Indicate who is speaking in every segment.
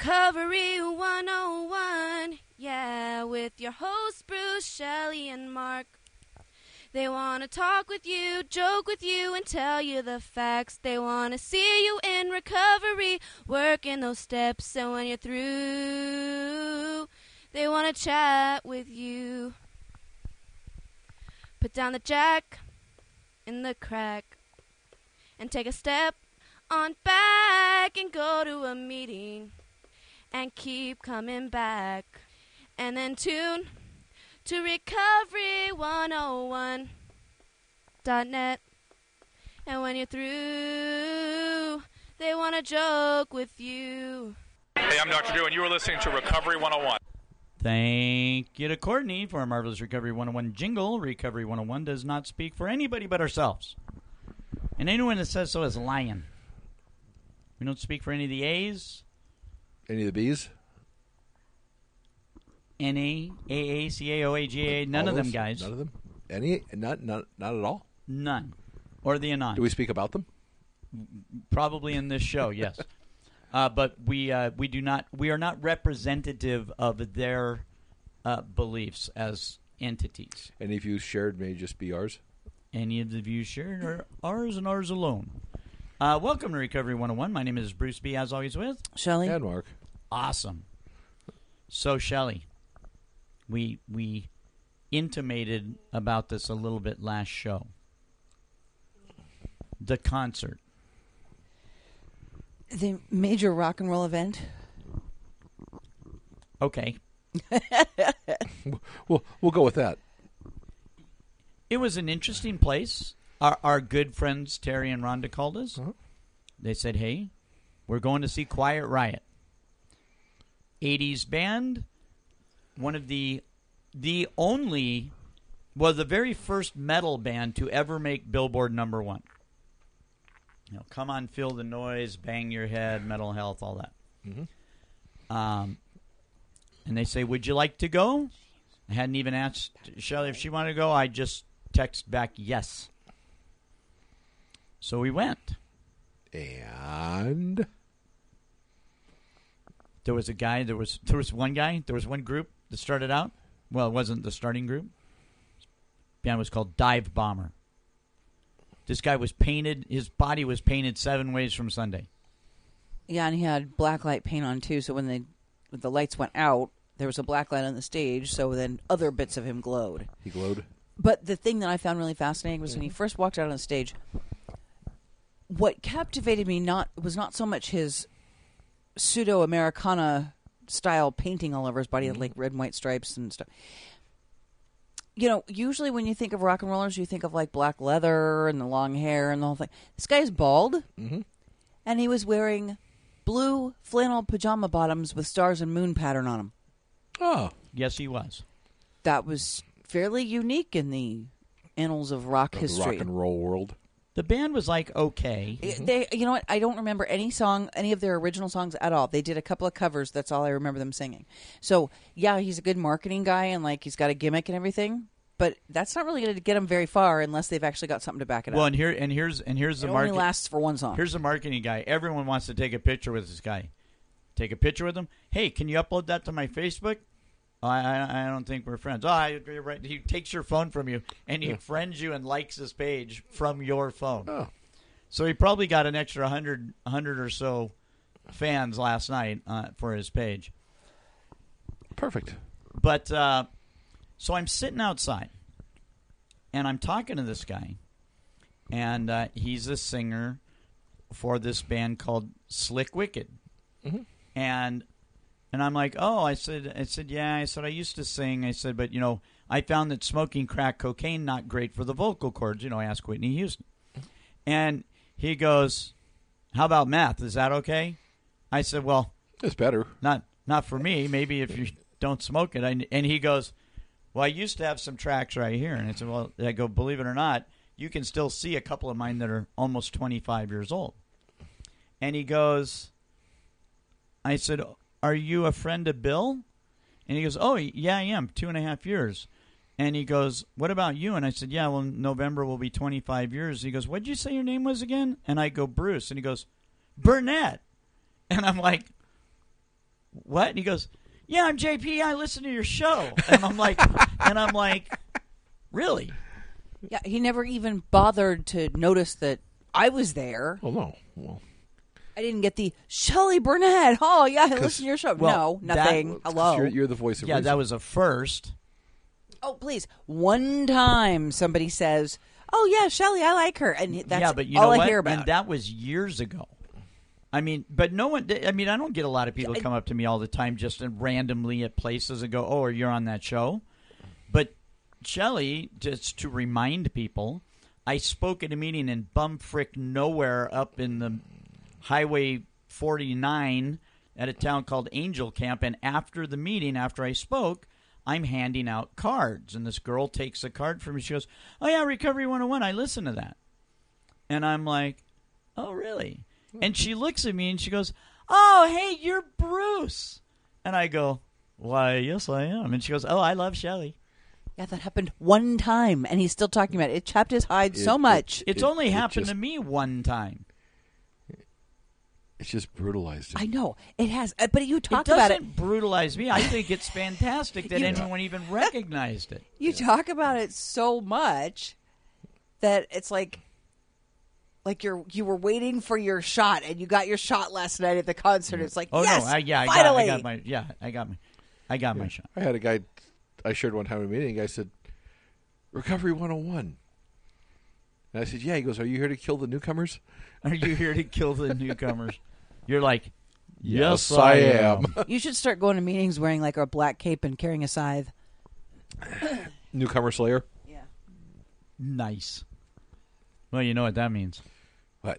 Speaker 1: Recovery 101, yeah, with your hosts Bruce, Shelley, and Mark. They want to talk with you, joke with you, and tell you the facts. They want to see you in recovery, working those steps, and when you're through, they want to chat with you. Put down the jack in the crack and take a step on back and go to a meeting and keep coming back. And then tune to recovery101.net. And when you're through, they want to joke with you.
Speaker 2: Hey, I'm Dr. Drew, and you are listening to Recovery 101.
Speaker 3: Thank you to Courtney for our marvelous Recovery 101 jingle. Recovery 101 does not speak for anybody but ourselves. And anyone that says so is lying. We don't speak for any of the A's.
Speaker 4: Any of the B's?
Speaker 3: N-A, A-A, C-A-O-A, G-A, none of them guys.
Speaker 4: None of them? Any? Not at all?
Speaker 3: None. Or the Anon.
Speaker 4: Do we speak about them?
Speaker 3: Probably in this show, yes. But we do not. We are not representative of their beliefs as entities.
Speaker 4: Any views shared may just be ours?
Speaker 3: Any of the views shared are ours and ours alone. Welcome to Recovery 101. My name is Bruce B., as always, with
Speaker 5: Shelley
Speaker 4: and Mark.
Speaker 3: Awesome. So, Shelley, we intimated about this a little bit last show. The concert.
Speaker 5: The major rock and roll event.
Speaker 3: Okay.
Speaker 4: We'll go with that.
Speaker 3: It was an interesting place. Our good friends Terry and Rhonda called us.
Speaker 4: Uh-huh.
Speaker 3: They said, hey, we're going to see Quiet Riot. 80s band. One of the only, well, the very first metal band to ever make Billboard #1. You know, Come On, Feel the Noise, Bang Your Head, Mental Health, all that.
Speaker 4: Mm-hmm.
Speaker 3: And they say, would you like to go? I hadn't even asked Shelley if she wanted to go. I just text back, yes. So we went.
Speaker 4: And
Speaker 3: there was a guy, there was one guy, there was one group that started out. Well, it wasn't the starting group. The band was called Dive Bomber. This guy was painted, his body was painted 7 ways from Sunday.
Speaker 5: Yeah, and he had black light paint on, too, so when the lights went out, there was a black light on the stage, so then other bits of him glowed.
Speaker 4: He glowed?
Speaker 5: But the thing that I found really fascinating was when he first walked out on the stage, what captivated me was not so much his pseudo-Americana style painting all over his body, like red and white stripes and stuff. You know, usually when you think of rock and rollers, you think of like black leather and the long hair and the whole thing. This guy is bald, and he was wearing blue flannel pajama bottoms with stars and moon pattern on them.
Speaker 4: Oh.
Speaker 3: Yes, he was.
Speaker 5: That was fairly unique in the annals of rock history.
Speaker 4: Rock and roll world.
Speaker 3: The band was like, okay.
Speaker 5: They, you know what? I don't remember any of their original songs at all. They did a couple of covers. That's all I remember them singing. So, yeah, he's a good marketing guy and like he's got a gimmick and everything. But that's not really going to get him very far unless they've actually got something to back it up.
Speaker 3: Well, and here's the
Speaker 5: market. It only lasts for one song.
Speaker 3: Here's the marketing guy. Everyone wants to take a picture with this guy. Take a picture with him. Hey, can you upload that to my Facebook? Oh, I don't think we're friends. Oh, you're right. He takes your phone from you, and he friends you and likes his page from your phone.
Speaker 4: Oh.
Speaker 3: So he probably got an extra 100 or so fans last night for his page.
Speaker 4: Perfect.
Speaker 3: But so I'm sitting outside, and I'm talking to this guy, and he's a singer for this band called Slick Wicked.
Speaker 4: Mm-hmm.
Speaker 3: And I'm like, oh, I said, yeah. I said, I used to sing. I said, but, you know, I found that smoking crack cocaine not great for the vocal cords. You know, ask Whitney Houston. And he goes, how about meth? Is that okay? I said, well.
Speaker 4: It's better.
Speaker 3: Not for me. Maybe if you don't smoke it. And he goes, well, I used to have some tracks right here. And I said, well, I go, believe it or not, you can still see a couple of mine that are almost 25 years old. And he goes, I said, are you a friend of Bill? And he goes, oh, yeah, I am, 2.5 years. And he goes, what about you? And I said, yeah, well, November will be 25 years. He goes, what did you say your name was again? And I go, Bruce. And he goes, Burnett. And I'm like, what? And he goes, yeah, I'm JP. I listen to your show. And I'm like, really?
Speaker 5: Yeah, he never even bothered to notice that I was there.
Speaker 4: Well, no. Well,
Speaker 5: I didn't get the Shelley Burnett. Oh, yeah, I listen to your show.
Speaker 3: well,
Speaker 5: no, nothing.
Speaker 4: it's 'cause
Speaker 5: Hello.
Speaker 4: You're the voice of
Speaker 3: Yeah,
Speaker 4: reason.
Speaker 3: that was a first.
Speaker 5: Oh, please. One time somebody says, oh, yeah, Shelley, I like her. And that's
Speaker 3: yeah, but you
Speaker 5: all
Speaker 3: know
Speaker 5: I
Speaker 3: what?
Speaker 5: hear about.
Speaker 3: And that was years ago. I mean, but no one. I mean, I don't get a lot of people come up to me all the time just randomly at places and go, "Oh, you're on that show." But Shelley, just to remind people, I spoke at a meeting in bumfrick nowhere up in the Highway 49 at a town called Angel Camp, and after the meeting, after I spoke, I'm handing out cards, and this girl takes a card from me. She goes, "Oh yeah, Recovery 101. I listen to that," and I'm like, "Oh really?" And she looks at me and she goes, "Oh, hey, you're Bruce." And I go, "Why, yes, I am." And she goes, "Oh, I love Shelley."
Speaker 5: Yeah, that happened one time, and he's still talking about it. It chapped his hide so much.
Speaker 3: It's only happened
Speaker 4: just-
Speaker 3: to me one time.
Speaker 4: It's just brutalized him.
Speaker 5: I know. It has. But you
Speaker 3: It
Speaker 5: talk
Speaker 3: doesn't
Speaker 5: about it.
Speaker 3: brutalize me. I think it's fantastic that anyone even recognized it.
Speaker 5: You talk about it so much that it's like you were waiting for your shot, and you got your shot last night at the concert. It's like,
Speaker 3: Oh
Speaker 5: yes,
Speaker 3: no! I
Speaker 5: finally.
Speaker 3: got my shot.
Speaker 4: I had a guy I shared one time in a meeting. A guy said, Recovery 101. And I said, yeah. He goes, are you here to kill the newcomers?
Speaker 3: Are you here to kill the newcomers? You're like,
Speaker 4: Yes, I am.
Speaker 5: You should start going to meetings wearing like a black cape and carrying a scythe.
Speaker 4: Newcomer Slayer?
Speaker 5: Yeah.
Speaker 3: Nice. Well, you know what that means.
Speaker 4: What?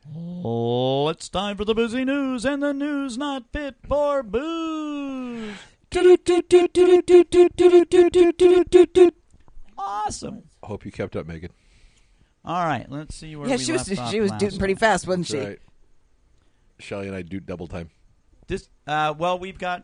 Speaker 3: Oh, it's time for the busy news, and the news not fit for booze. Awesome.
Speaker 4: Hope you kept up, Megan.
Speaker 3: All right, let's see where
Speaker 5: Yeah,
Speaker 3: we
Speaker 5: she was
Speaker 3: left off
Speaker 5: she was
Speaker 3: last
Speaker 5: doing pretty
Speaker 3: time.
Speaker 5: fast, wasn't she?
Speaker 4: That's right. Shelly and I do double time.
Speaker 3: This, well, we've got,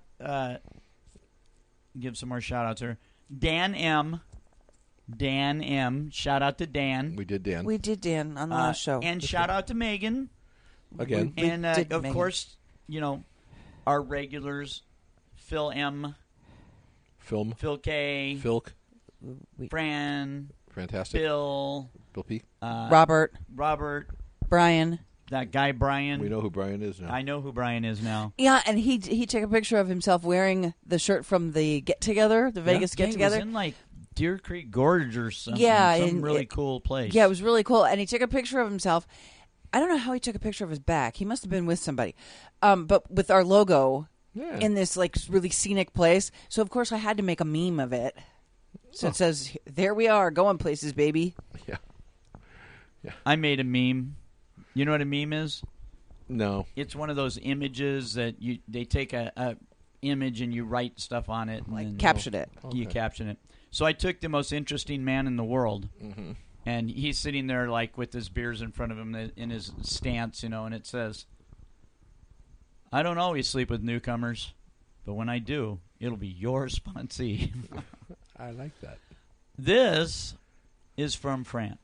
Speaker 3: give some more shout-outs here. Dan M. Shout out to Dan.
Speaker 4: We did Dan.
Speaker 5: We did Dan on the last show.
Speaker 3: And shout out to Megan.
Speaker 4: Again.
Speaker 5: We
Speaker 3: And,
Speaker 5: did
Speaker 3: of
Speaker 5: Megan.
Speaker 3: course, you know, our regulars, Phil M.,
Speaker 4: Film.
Speaker 3: Phil K.,
Speaker 4: Filk.
Speaker 3: Fran,
Speaker 4: Fantastic.
Speaker 3: Bill,
Speaker 4: Bill P.
Speaker 5: Robert, Brian.
Speaker 3: that guy Brian.
Speaker 4: We know who Brian is now.
Speaker 3: I know who Brian is now.
Speaker 5: Yeah, and he took a picture of himself wearing the shirt from the get together, the Vegas
Speaker 3: Yeah,
Speaker 5: get together.
Speaker 3: He was in like Deer Creek Gorge or something.
Speaker 5: Yeah,
Speaker 3: some
Speaker 5: and
Speaker 3: really cool place.
Speaker 5: Yeah, it was really cool. And he took a picture of himself. I don't know how he took a picture of his back. He must have been with somebody. But with our logo
Speaker 4: Yeah.
Speaker 5: in this like really scenic place. So of course I had to make a meme of it. So it says, "There we are, going places, baby."
Speaker 4: Yeah.
Speaker 3: I made a meme. You know what a meme is?
Speaker 4: No.
Speaker 3: It's one of those images that they take a image and you write stuff on it. And then
Speaker 5: Captured it.
Speaker 3: You caption it. So I took the most interesting man in the world, and he's sitting there like with his beers in front of him in his stance, you know, and it says, "I don't always sleep with newcomers, but when I do, it'll be your sponsee."
Speaker 4: I like that.
Speaker 3: This is from Fran.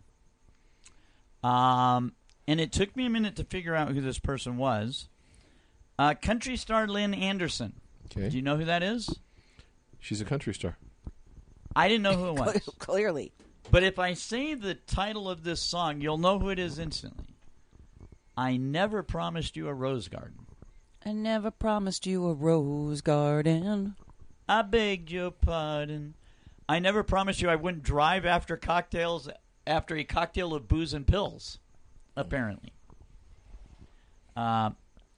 Speaker 3: And it took me a minute to figure out who this person was. Country star Lynn Anderson.
Speaker 4: Okay.
Speaker 3: Do you know who that is?
Speaker 4: She's a country star.
Speaker 3: I didn't know who it was.
Speaker 5: Clearly.
Speaker 3: But if I say the title of this song, you'll know who it is instantly. I Never Promised You a Rose Garden.
Speaker 5: I never promised you a rose garden.
Speaker 3: I begged your pardon. I never promised you I wouldn't drive after a cocktail of booze and pills, apparently.
Speaker 4: At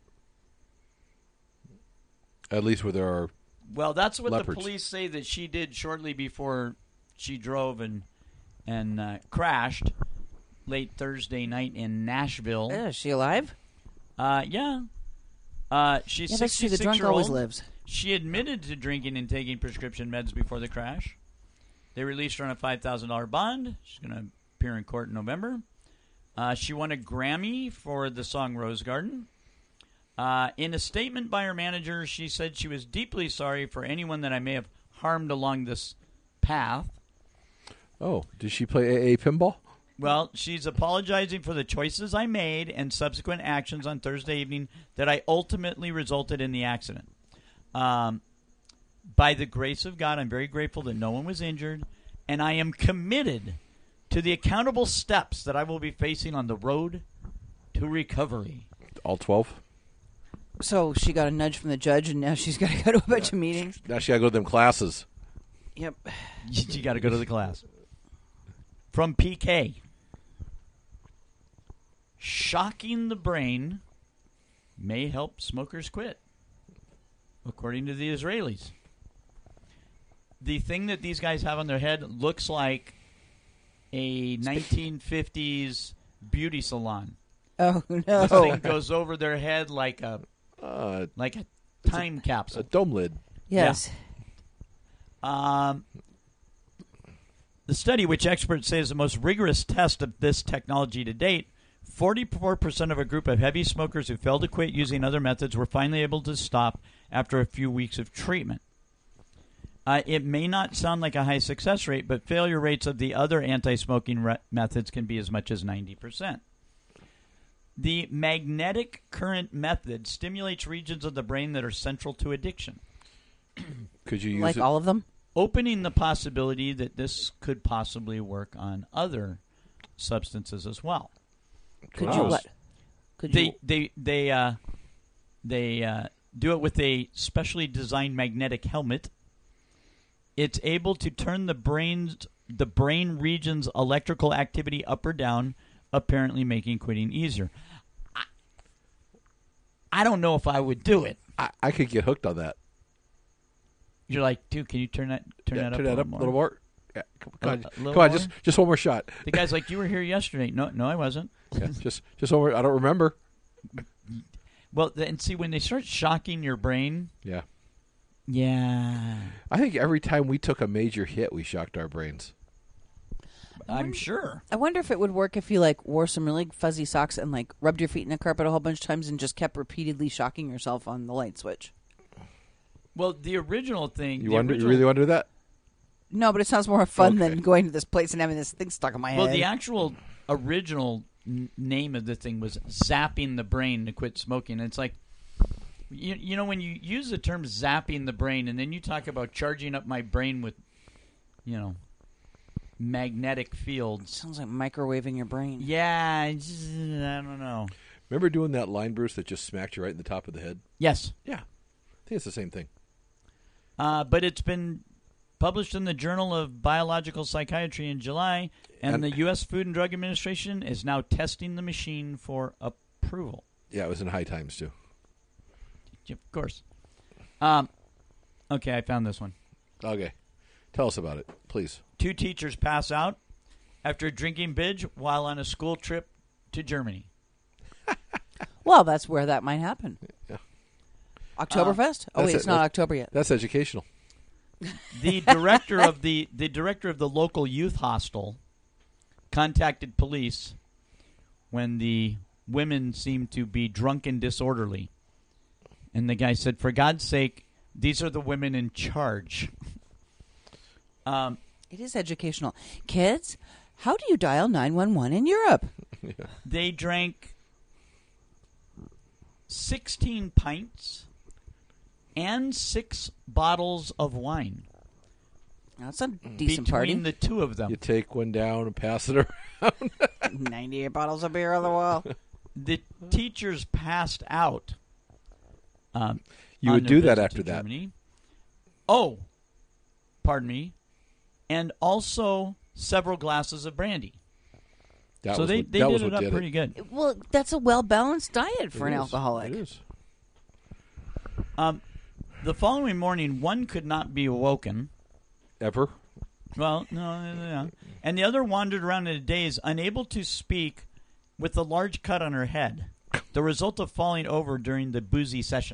Speaker 4: least where there are.
Speaker 3: Well, that's what
Speaker 4: Leopards.
Speaker 3: the police say that she did shortly before she drove and crashed late Thursday night in Nashville.
Speaker 5: Is she alive?
Speaker 3: Yeah. She's
Speaker 5: Yeah, that's true. The drunk
Speaker 3: 66-year-old.
Speaker 5: always lives.
Speaker 3: She admitted to drinking and taking prescription meds before the crash. They released her on a $5,000 bond. She's going to appear in court in November. She won a Grammy for the song Rose Garden. In a statement by her manager, she said she was deeply sorry for anyone that I may have harmed along this path.
Speaker 4: Oh, did she play AA pinball?
Speaker 3: Well, she's apologizing for the choices I made and subsequent actions on Thursday evening that I ultimately resulted in the accident. By the grace of God, I'm very grateful that no one was injured, and I am committed to the accountable steps that I will be facing on the road to recovery.
Speaker 4: All 12?
Speaker 5: So she got a nudge from the judge, and now she's got to go to a bunch of meetings.
Speaker 4: Now she got to go to them classes.
Speaker 5: Yep.
Speaker 3: You got to go to the class. From PK. Shocking the brain may help smokers quit, according to the Israelis. The thing that these guys have on their head looks like a 1950s beauty salon.
Speaker 5: Oh, no.
Speaker 3: The thing goes over their head like a time
Speaker 4: A
Speaker 3: capsule.
Speaker 4: dome lid.
Speaker 5: Yes.
Speaker 3: The study, which experts say is the most rigorous test of this technology to date, 44% of a group of heavy smokers who failed to quit using other methods were finally able to stop after a few weeks of treatment. It may not sound like a high success rate, but failure rates of the other anti-smoking methods can be as much as 90%. The magnetic current method stimulates regions of the brain that are central to addiction,
Speaker 4: Could you use
Speaker 5: Like
Speaker 4: it?
Speaker 5: all of them?
Speaker 3: opening the possibility that this could possibly work on other substances as well.
Speaker 5: Could
Speaker 4: Wow.
Speaker 5: you what? Could you?
Speaker 3: They do it with a specially designed magnetic helmet. It's able to turn the brain region's electrical activity up or down, apparently making quitting easier. I don't know if I would do it.
Speaker 4: I could get hooked on that.
Speaker 3: You're like, dude, can you turn that up
Speaker 4: Turn
Speaker 3: a
Speaker 4: that up a little more. Yeah, come on,
Speaker 3: A little
Speaker 4: come on,
Speaker 3: more?
Speaker 4: just one more shot.
Speaker 3: The guy's like, you were here yesterday. No, I wasn't.
Speaker 4: Yeah, just one more. I don't remember.
Speaker 3: Well, and see, when they start shocking your brain,
Speaker 4: Yeah,
Speaker 3: yeah,
Speaker 4: I think every time we took a major hit, we shocked our brains.
Speaker 3: I'm sure.
Speaker 5: I wonder if it would work if you like wore some really fuzzy socks and like rubbed your feet in the carpet a whole bunch of times and just kept repeatedly shocking yourself on the light switch.
Speaker 3: Well, the original thing.
Speaker 4: You really want to do that?
Speaker 5: No, but it sounds more fun
Speaker 4: Okay.
Speaker 5: than going to this place and having this thing stuck in my head.
Speaker 3: Well, the actual original name of the thing was zapping the brain to quit smoking. And it's like, you know, when you use the term zapping the brain and then you talk about charging up my brain with, magnetic fields.
Speaker 5: Sounds like microwaving your brain.
Speaker 3: Yeah, I don't know.
Speaker 4: Remember doing that line, Bruce, that just smacked you right in the top of the head?
Speaker 3: Yes.
Speaker 4: Yeah, I think it's the same thing.
Speaker 3: But it's been published in the Journal of Biological Psychiatry in July, and the U.S. Food and Drug Administration is now testing the machine for approval.
Speaker 4: Yeah, it was in High Times, too.
Speaker 3: Of course. Okay, I found this one.
Speaker 4: Okay. Tell us about it, please.
Speaker 3: 2 teachers pass out after drinking binge while on a school trip to Germany.
Speaker 5: Well, that's where that might happen.
Speaker 4: Yeah.
Speaker 5: Oktoberfest? It's not October yet.
Speaker 4: That's educational.
Speaker 3: The director of the local youth hostel contacted police when the women seemed to be drunk and disorderly. And the guy said, "For God's sake, these are the women in charge."
Speaker 5: It is educational. Kids, how do you dial 911 in Europe?
Speaker 3: They drank 16 pints and 6 bottles of wine.
Speaker 5: That's a decent
Speaker 3: between
Speaker 5: party.
Speaker 3: the 2 of them.
Speaker 4: You take one down and pass it around.
Speaker 5: 98 bottles of beer on the wall.
Speaker 3: The teachers passed out.
Speaker 4: You
Speaker 3: on
Speaker 4: would
Speaker 3: their
Speaker 4: do that
Speaker 3: visit
Speaker 4: after
Speaker 3: to
Speaker 4: that.
Speaker 3: Germany. Oh, pardon me. And also several glasses of brandy.
Speaker 4: That
Speaker 3: So
Speaker 4: was
Speaker 3: they
Speaker 4: what-
Speaker 3: did
Speaker 4: that was
Speaker 3: it
Speaker 4: what
Speaker 3: up
Speaker 4: did
Speaker 3: pretty good.
Speaker 5: Well, that's a well-balanced diet for
Speaker 4: It
Speaker 5: an
Speaker 4: is.
Speaker 5: alcoholic.
Speaker 4: It is.
Speaker 3: The following morning, one could not be awoken.
Speaker 4: Ever?
Speaker 3: Well, no. And the other wandered around in a daze, unable to speak, with a large cut on her head, the result of falling over during the boozy session.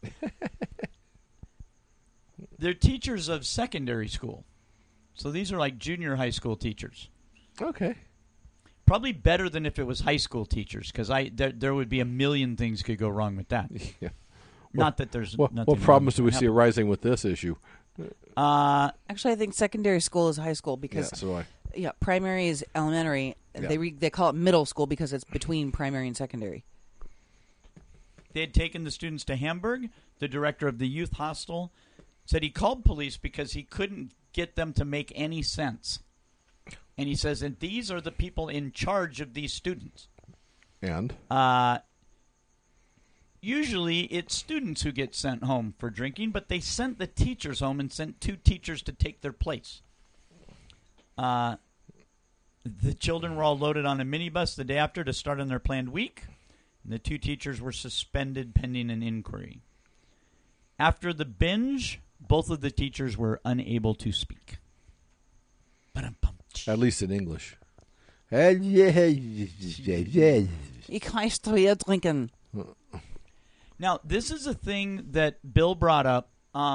Speaker 3: They're teachers of secondary school. So these are like junior high school teachers.
Speaker 4: Okay.
Speaker 3: Probably better than if it was high school teachers, because there would be a million things could go wrong with that.
Speaker 4: Yeah.
Speaker 3: Not that there's
Speaker 4: What
Speaker 3: nothing
Speaker 4: problems do
Speaker 3: wrong
Speaker 4: we
Speaker 3: with
Speaker 4: see
Speaker 3: that.
Speaker 4: arising with this issue?
Speaker 5: Actually, I think secondary school is high school
Speaker 4: Yeah,
Speaker 5: because
Speaker 4: so do I.
Speaker 5: primary is elementary.
Speaker 4: Yeah.
Speaker 5: They call it middle school because it's between primary and secondary.
Speaker 3: they had taken the students to Hamburg. The director of the youth hostel said he called police because he couldn't get them to make any sense. And he says, and these are the people in charge of these students.
Speaker 4: And?
Speaker 3: Usually it's students who get sent home for drinking, but they sent the teachers home and sent 2 teachers to take their place. The children were all loaded on a minibus the day after to start on their planned week. And the 2 teachers were suspended pending an inquiry. After the binge, both of the teachers were unable to speak.
Speaker 4: At least in English.
Speaker 5: Ich heißt Bier trinken.
Speaker 3: Now, this is a thing that Bill brought up,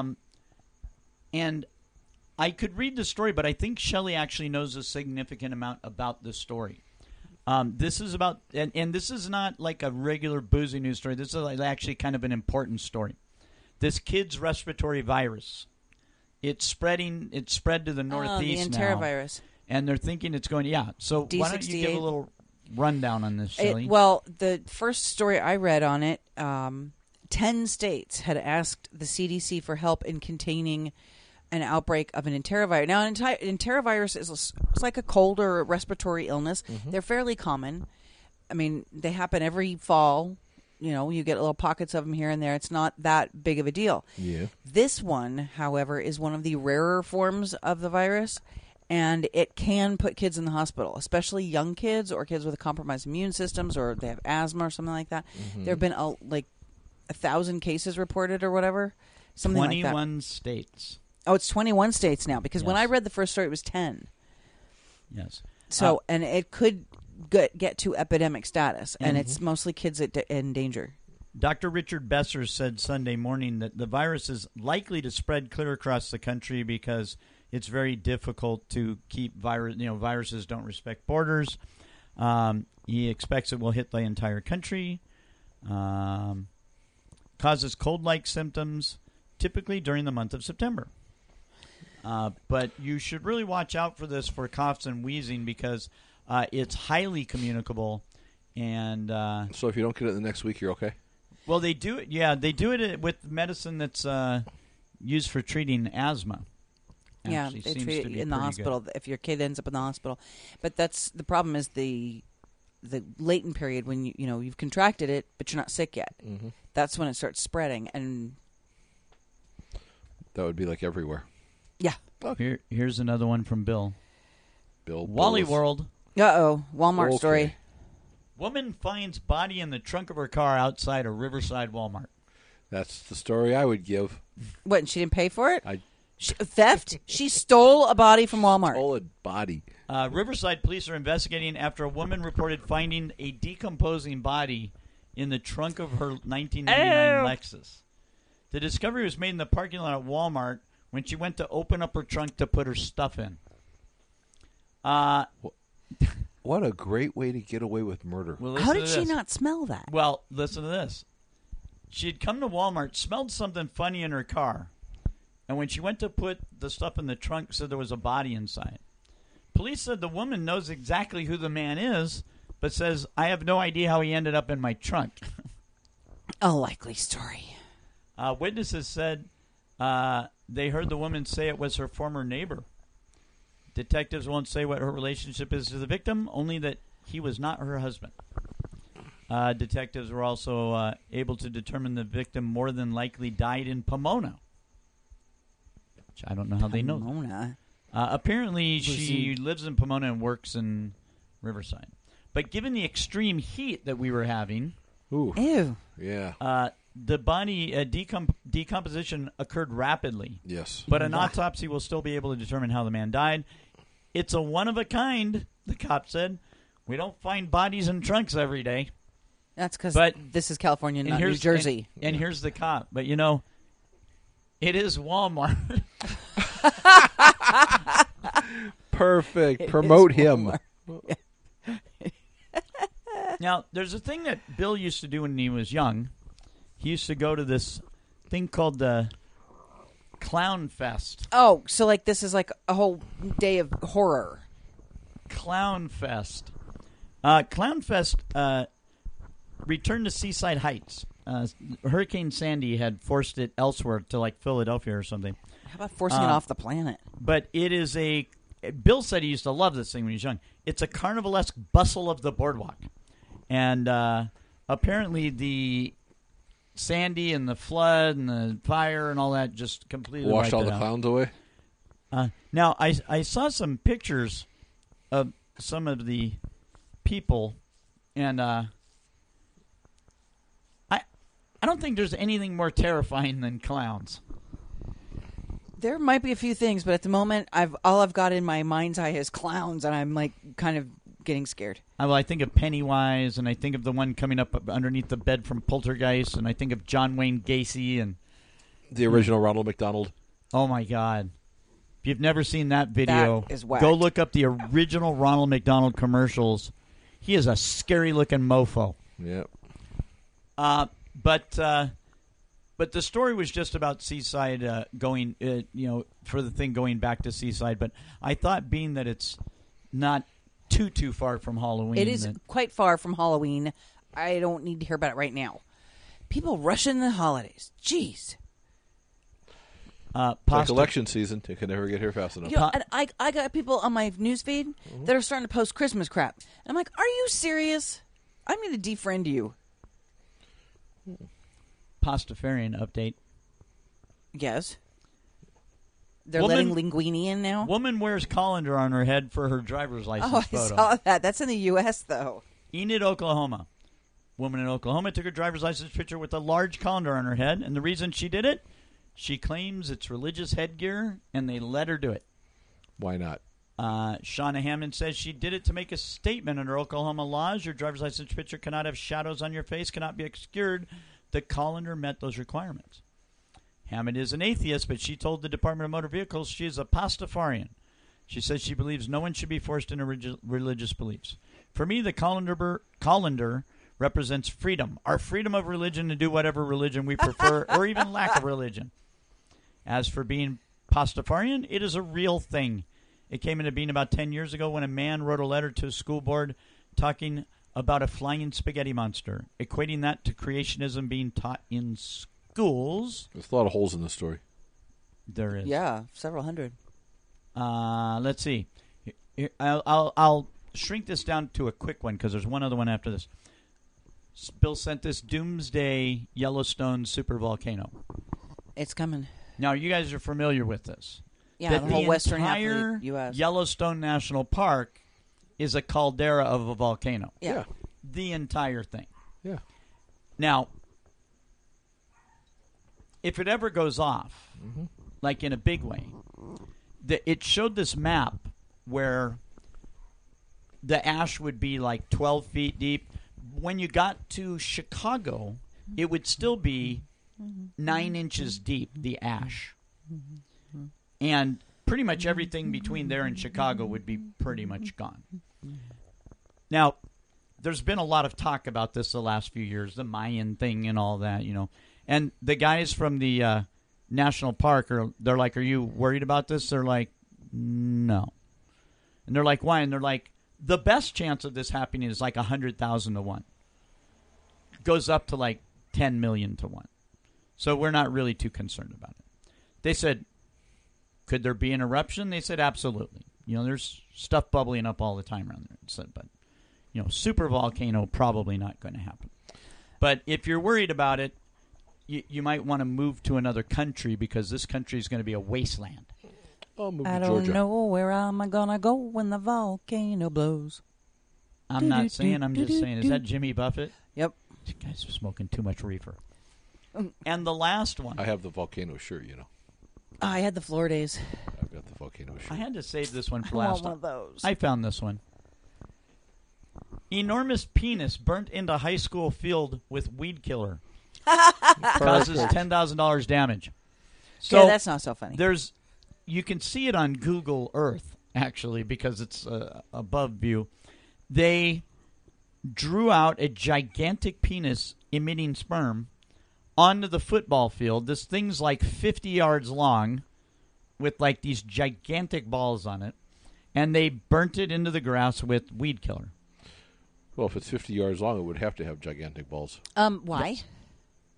Speaker 3: and I could read the story, but I think Shelley actually knows a significant amount about this story. This is about, and this is not like a regular boozy news story. This is actually kind of an important story. This kid's respiratory virus, it's spread to the northeast
Speaker 5: the
Speaker 3: now.
Speaker 5: enterovirus.
Speaker 3: And they're thinking it's going, So why don't you give a little rundown on this, Shelley?
Speaker 5: Well, the first story I read on it, 10 states had asked the CDC for help in containing an outbreak of an enterovirus. Now, an enterovirus is it's like a cold or a respiratory illness. Mm-hmm. They're fairly common. I mean, they happen every fall. You know, you get little pockets of them here and there. It's not that big of a deal.
Speaker 4: Yeah.
Speaker 5: This one, however, is one of the rarer forms of the virus, and it can put kids in the hospital, especially young kids or kids with compromised immune systems, or they have asthma or something like that. Mm-hmm. There have been 1,000 cases reported or whatever. Something like that.
Speaker 3: 21 states.
Speaker 5: Oh, it's 21 states now, because when
Speaker 3: Yes.
Speaker 5: I read the first story, it was 10.
Speaker 3: Yes.
Speaker 5: So, and it could get to epidemic status, and it's mostly kids in danger.
Speaker 3: Dr. Richard Besser said Sunday morning that the virus is likely to spread clear across the country because it's very difficult to keep viruses don't respect borders. He expects it will hit the entire country. Causes cold-like symptoms, typically during the month of September. But you should really watch out for this for coughs and wheezing because it's highly communicable. And
Speaker 4: So if you don't get it the next week, you're okay?
Speaker 3: well, they do it. Yeah, they do it with medicine that's used for treating asthma.
Speaker 5: Yeah,
Speaker 3: Actually,
Speaker 5: they
Speaker 3: seems
Speaker 5: treat
Speaker 3: to
Speaker 5: it
Speaker 3: be
Speaker 5: in the
Speaker 3: pretty
Speaker 5: hospital
Speaker 3: good.
Speaker 5: if your kid ends up in the hospital. But that's the problem is the latent period when you've contracted it, but you're not sick yet. Mm-hmm. That's when it starts spreading, and
Speaker 4: That would be like everywhere.
Speaker 5: yeah.
Speaker 3: Here's another one from Bill.
Speaker 4: Bill
Speaker 3: Wally
Speaker 4: Bullis.
Speaker 3: World.
Speaker 5: Walmart
Speaker 4: Okay.
Speaker 5: story.
Speaker 3: Woman finds body in the trunk of her car outside a Riverside Walmart.
Speaker 4: That's the story I would give.
Speaker 5: What? And she didn't pay for it?
Speaker 4: Theft?
Speaker 5: She stole a body from Walmart.
Speaker 4: Stole a body.
Speaker 3: Riverside police are investigating after a woman reported finding a decomposing body in the trunk of her 1999 Lexus. The discovery was made in the parking lot at Walmart when she went to open up her trunk to put her stuff in.
Speaker 4: What a great way to get away with murder.
Speaker 3: Well,
Speaker 5: How
Speaker 3: listen
Speaker 5: did
Speaker 3: to
Speaker 5: she
Speaker 3: this.
Speaker 5: not smell that?
Speaker 3: Well, listen to this. She had come to Walmart, smelled something funny in her car, and when she went to put the stuff in the trunk, said there was a body inside. Police said the woman knows exactly who the man is, but says, I have no idea how he ended up in my trunk.
Speaker 5: A likely story.
Speaker 3: Witnesses said they heard the woman say it was her former neighbor. Detectives won't say what her relationship is to the victim, only that he was not her husband. Detectives were also able to determine the victim more than likely died in Pomona. Which I don't know how they know that.
Speaker 5: Pomona.
Speaker 3: Apparently, she lives in Pomona and works in Riverside. But given the extreme heat that we were having,
Speaker 4: Ooh.
Speaker 5: Ew.
Speaker 4: Yeah.
Speaker 3: the body decomposition occurred rapidly.
Speaker 4: Yes.
Speaker 3: But an autopsy will still be able to determine how the man died. It's a one-of-a-kind, the cop said. We don't find bodies in trunks every day.
Speaker 5: That's because
Speaker 3: But-
Speaker 5: this is California, not New
Speaker 3: here's
Speaker 5: Jersey.
Speaker 3: And here's the cop. But, it is Walmart.
Speaker 4: Perfect. Promote him.
Speaker 3: Now, there's a thing that Bill used to do when he was young. He used to go to this thing called the Clown Fest.
Speaker 5: Oh, so this is like a whole day of horror.
Speaker 3: Clown Fest. Clown Fest returned to Seaside Heights. Hurricane Sandy had forced it elsewhere to like Philadelphia or something.
Speaker 5: How about forcing it off the planet?
Speaker 3: But it is Bill said he used to love this thing when he was young. It's a carnivalesque bustle of the boardwalk. And apparently the Sandy and the flood and the fire and all that just completely
Speaker 4: Washed all
Speaker 3: wiped
Speaker 4: the
Speaker 3: it out.
Speaker 4: clowns away?
Speaker 3: Now, I saw some pictures of some of the people, and I don't think there's anything more terrifying than clowns.
Speaker 5: There might be a few things, but at the moment, all I've got in my mind's eye is clowns, and I'm like kind of getting scared.
Speaker 3: I think of Pennywise, and I think of the one coming up underneath the bed from Poltergeist, and I think of John Wayne Gacy, and
Speaker 4: The original Ronald McDonald.
Speaker 3: oh my God. If you've never seen that video,
Speaker 5: That is whacked.
Speaker 3: go look up the original Ronald McDonald commercials. He is a scary-looking mofo.
Speaker 4: Yep.
Speaker 3: But the story was just about Seaside going, for the thing going back to Seaside. But I thought, being that it's not too far from Halloween,
Speaker 5: It is quite far from Halloween. I don't need to hear about it right now. People rushing the holidays. Jeez.
Speaker 4: Like
Speaker 3: Pasta,
Speaker 4: election season. They can never get here fast enough.
Speaker 5: You know, and I got people on my newsfeed that are starting to post Christmas crap. And I'm like, are you serious? I'm going to defriend you.
Speaker 3: Pastafarian update.
Speaker 5: Yes. They're
Speaker 3: Woman-
Speaker 5: letting Linguini in now?
Speaker 3: Woman wears colander on her head for her driver's license
Speaker 5: Oh, I
Speaker 3: photo.
Speaker 5: saw that. That's in the U.S., though.
Speaker 3: Enid, Oklahoma. Woman in Oklahoma took her driver's license picture with a large colander on her head, and the reason she did it, she claims it's religious headgear, and they let her do it.
Speaker 4: Why not?
Speaker 3: Shauna Hammond says she did it to make a statement under Oklahoma laws. Your driver's license picture cannot have shadows on your face, cannot be obscured. The colander met those requirements. Hammond is an atheist, but she told the Department of Motor Vehicles she is a Pastafarian. She says she believes no one should be forced into religious beliefs. For me, the colander represents freedom, our freedom of religion to do whatever religion we prefer, or even lack of religion. As for being Pastafarian, it is a real thing. It came into being about 10 years ago when a man wrote a letter to a school board talking about a flying spaghetti monster, equating that to creationism being taught in schools.
Speaker 4: There's a lot of holes in this story.
Speaker 3: There is.
Speaker 5: Yeah, several hundred.
Speaker 3: Let's see. I'll shrink this down to a quick one because there's one other one after this. Bill sent this Doomsday Yellowstone supervolcano.
Speaker 5: It's coming.
Speaker 3: Now, you guys are familiar with this.
Speaker 5: Yeah,
Speaker 3: that
Speaker 5: the whole western half of
Speaker 3: entire
Speaker 5: the U.S.
Speaker 3: Yellowstone National Park is a caldera of a volcano.
Speaker 5: Yeah.
Speaker 3: The entire thing.
Speaker 4: Yeah.
Speaker 3: Now, if it ever goes off, like in a big way, it showed this map where the ash would be like 12 feet deep. When you got to Chicago, it would still be 9 inches deep, the ash. And pretty much everything between there and Chicago would be pretty much gone. Now, there's been a lot of talk about this the last few years, the Mayan thing and all that, And the guys from the national park, they're like, are you worried about this? They're like, no. And they're like, why? And they're like, the best chance of this happening is like 100,000 to 1. Goes up to like 10 million to 1. So we're not really too concerned about it. They said, could there be an eruption? They said, absolutely. There's stuff bubbling up all the time around there. Said, but, super volcano, probably not going to happen. But if you're worried about it, you might want to move to another country because this country is going to be a wasteland.
Speaker 4: I'll move
Speaker 5: I
Speaker 4: to
Speaker 5: don't
Speaker 4: Georgia.
Speaker 5: know where am I gonna go when the volcano blows.
Speaker 3: I'm not saying, I'm just saying. Is that Jimmy Buffett?
Speaker 5: Yep.
Speaker 3: You guys are smoking too much reefer. And the last one.
Speaker 4: I have the volcano shirt,
Speaker 5: I had the floor days.
Speaker 4: I've got the volcano shirt.
Speaker 3: I had to save this one for
Speaker 5: I want
Speaker 3: last
Speaker 5: one
Speaker 3: time.
Speaker 5: of those.
Speaker 3: I found this one. Enormous penis burnt into high school field with weed killer. Causes $10,000 damage. So
Speaker 5: yeah, that's not so funny.
Speaker 3: you can see it on Google Earth, actually, because it's above view. They drew out a gigantic penis emitting sperm onto the football field. This thing's like 50 yards long with like these gigantic balls on it. And they burnt it into the grass with weed killer.
Speaker 4: Well, if it's 50 yards long, it would have to have gigantic balls.
Speaker 5: Why?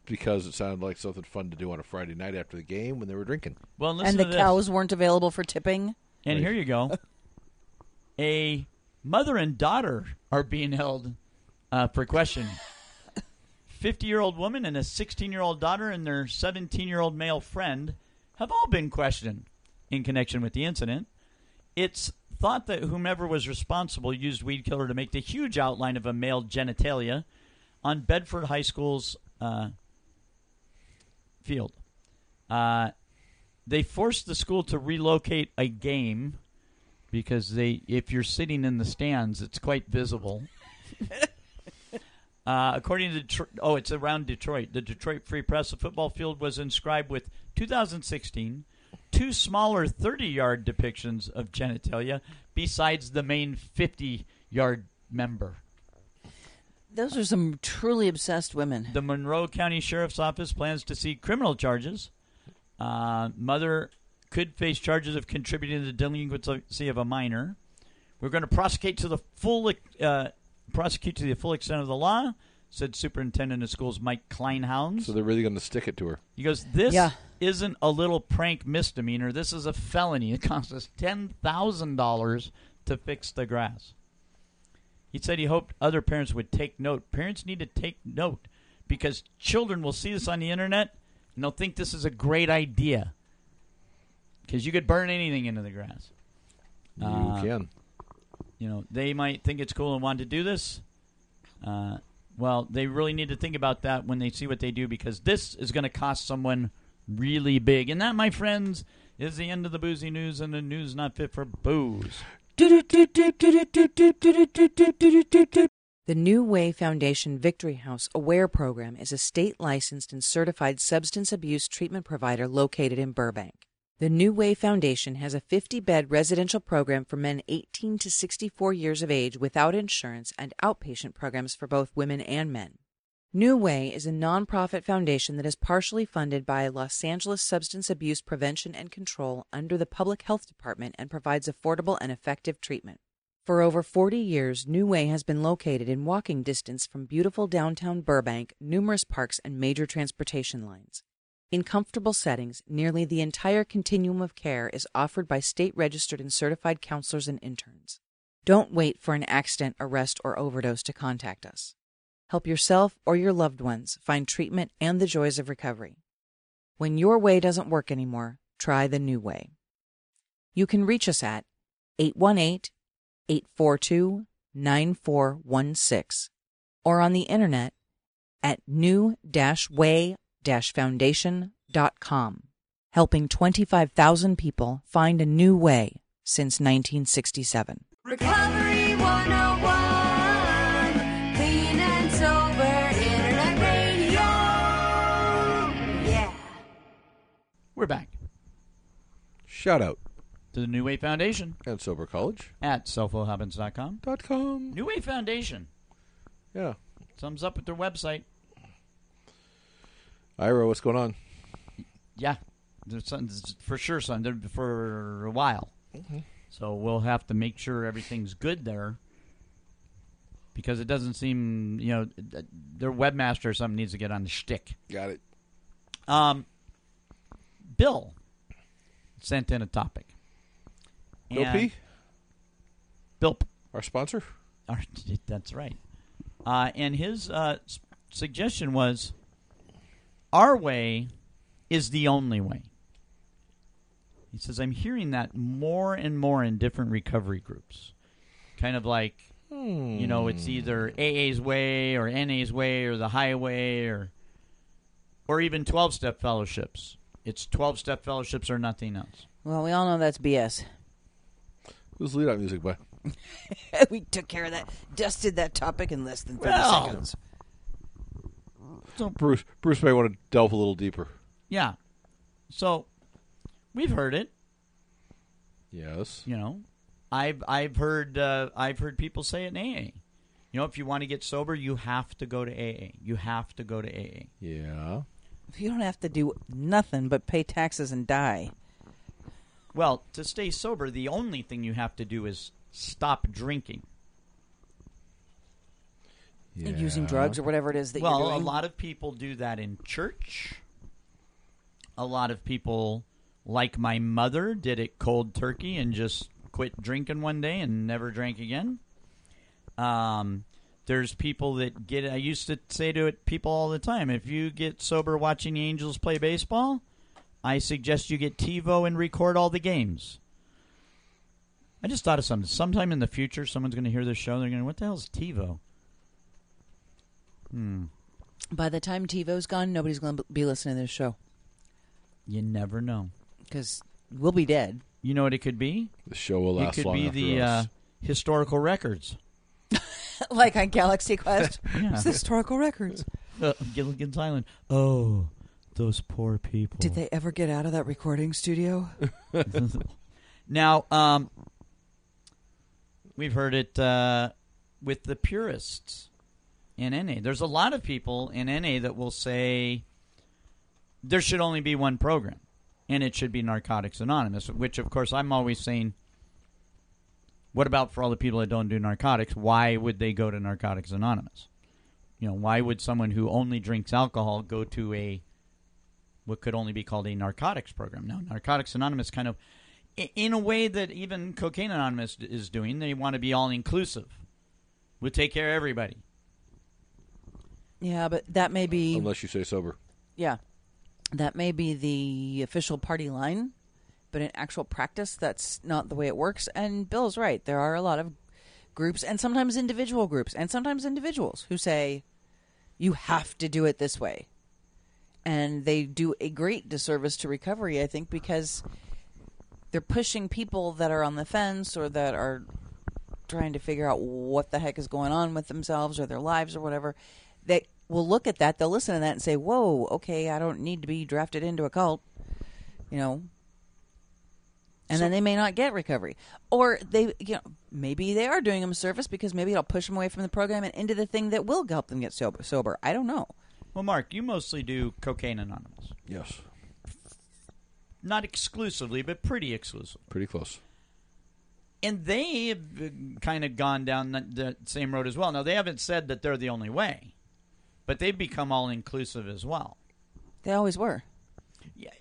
Speaker 4: because it sounded like something fun to do on a Friday night after the game when they were drinking.
Speaker 3: Well, listen
Speaker 5: And
Speaker 3: to
Speaker 5: the
Speaker 3: this.
Speaker 5: cows weren't available for tipping.
Speaker 3: And
Speaker 4: Right.
Speaker 3: here you go. A mother and daughter are being held for question. 50-year-old woman and a 16-year-old daughter and their 17-year-old male friend have all been questioned in connection with the incident. It's thought that whomever was responsible used weed killer to make the huge outline of a male genitalia on Bedford High School's field. They forced the school to relocate a game because if you're sitting in the stands, it's quite visible. According to it's around Detroit. The Detroit Free Press, the football field was inscribed with 2016 two smaller 30-yard depictions of genitalia besides the main 50-yard member.
Speaker 5: Those are some truly obsessed women.
Speaker 3: The Monroe County Sheriff's Office plans to seek criminal charges. Mother could face charges of contributing to the delinquency of a minor. We're going to prosecute to the full extent of the law, said Superintendent of Schools Mike Kleinhounds.
Speaker 4: So they're really going to stick it to her.
Speaker 3: He goes, this
Speaker 5: Yeah.
Speaker 3: isn't a little prank misdemeanor. This is a felony. It costs us $10,000 to fix the grass. He said he hoped other parents would take note. Parents need to take note because children will see this on the internet and they'll think this is a great idea because you could burn anything into the grass.
Speaker 4: You can.
Speaker 3: They might think it's cool and want to do this. Well, they really need to think about that when they see what they do because this is going to cost someone really big. And that, my friends, is the end of the boozy news and the news not fit for booze.
Speaker 5: The New Way Foundation Victory House Aware program is a state-licensed and certified substance abuse treatment provider located in Burbank. The New Way Foundation has a 50-bed residential program for men 18 to 64 years of age without insurance and outpatient programs for both women and men. New Way is a nonprofit foundation that is partially funded by Los Angeles Substance Abuse Prevention and Control under the Public Health Department and provides affordable and effective treatment. For over 40 years, New Way has been located in walking distance from beautiful downtown Burbank, numerous parks, and major transportation lines. In comfortable settings, nearly the entire continuum of care is offered by state-registered and certified counselors and interns. Don't wait for an accident, arrest, or overdose to contact us. Help yourself or your loved ones find treatment and the joys of recovery. When your way doesn't work anymore, try the New Way. You can reach us at 818-842-9416 or on the internet at new-way-foundation.com, helping 25,000 people find a new way since 1967.
Speaker 1: Recovery 101, clean and sober internet radio. Yeah.
Speaker 3: We're back
Speaker 4: Shout out.
Speaker 3: to the New Way Foundation
Speaker 4: And Sober College.
Speaker 3: at selfhohabits.com.
Speaker 4: .com.
Speaker 3: New Way Foundation
Speaker 4: Yeah.
Speaker 3: sums up with their website.
Speaker 4: Ira, what's going on?
Speaker 3: Yeah, there's something for sure, son. They're for a while, so we'll have to make sure everything's good there because it doesn't seem, their webmaster or something needs to get on the shtick.
Speaker 4: Got it.
Speaker 3: Bill sent in a topic.
Speaker 4: Bill P,
Speaker 3: Bill,
Speaker 4: our sponsor.
Speaker 3: that's right. And his suggestion was, our way is the only way. He says, I'm hearing that more and more in different recovery groups. Kind of like, it's either AA's way or NA's way or the highway or even 12-step fellowships. It's 12-step fellowships or nothing else.
Speaker 5: Well, we all know that's BS.
Speaker 4: Who's lead out music by?
Speaker 5: We took care of that, dusted that topic in less than 30
Speaker 3: Well.
Speaker 5: seconds.
Speaker 4: Bruce may want to delve a little deeper.
Speaker 3: Yeah. So, we've heard it.
Speaker 4: Yes.
Speaker 3: I've heard people say it in AA. If you want to get sober, you have to go to AA. You have to go to AA.
Speaker 4: Yeah.
Speaker 5: You don't have to do nothing but pay taxes and die.
Speaker 3: Well, to stay sober, the only thing you have to do is stop drinking.
Speaker 5: using drugs or whatever it is that
Speaker 3: well,
Speaker 5: you're doing.
Speaker 3: a lot of people do that in church. A lot of people, like my mother, did it cold turkey and just quit drinking one day and never drank again. There's people that get it. I used to say to people all the time, if you get sober watching the Angels play baseball, I suggest you get TiVo and record all the games. I just thought of something. Sometime in the future, someone's going to hear this show. They're going to, what the hell is TiVo?
Speaker 5: By the time TiVo's gone, nobody's going to be listening to this show.
Speaker 3: You never know.
Speaker 5: Because we'll be dead.
Speaker 3: You know what it could be?
Speaker 4: The show will last
Speaker 3: It could
Speaker 4: long
Speaker 3: be
Speaker 4: after
Speaker 3: the
Speaker 4: us.
Speaker 3: historical records.
Speaker 5: Like on Galaxy Quest.
Speaker 3: Yeah.
Speaker 5: It's the historical records.
Speaker 3: Gilligan's Island. Oh, those poor people.
Speaker 5: Did they ever get out of that recording studio?
Speaker 3: Now, we've heard it with the purists in NA. There's a lot of people in NA that will say there should only be one program, and it should be Narcotics Anonymous, which, of course, I'm always saying, what about for all the people that don't do narcotics? Why would they go to Narcotics Anonymous? You know, why would someone who only drinks alcohol go to what could only be called a narcotics program? Now, Narcotics Anonymous kind of, in a way that even Cocaine Anonymous is doing, they want to be all-inclusive. We'll take care of everybody.
Speaker 5: Yeah, but that may be...
Speaker 4: Unless you say sober.
Speaker 5: Yeah. That may be the official party line, but in actual practice, that's not the way it works. And Bill's right. There are a lot of groups, and sometimes individual groups, and sometimes individuals who say, you have to do it this way. And they do a great disservice to recovery, I think, because they're pushing people that are on the fence or that are trying to figure out what the heck is going on with themselves or their lives or whatever. They will look at that, they'll listen to that and say, whoa, okay, I don't need to be drafted into a cult, you know. And then they may not get recovery. Or they, maybe they are doing them a service because maybe it'll push them away from the program and into the thing that will help them get sober. I don't know.
Speaker 3: Well, Mark, you mostly do Cocaine Anonymous.
Speaker 4: Yes.
Speaker 3: Not exclusively, but pretty exclusive.
Speaker 4: Pretty close.
Speaker 3: And they have kind of gone down the same road as well. Now, they haven't said that they're the only way, but they've become all-inclusive as well.
Speaker 5: They always were.
Speaker 3: Yeah,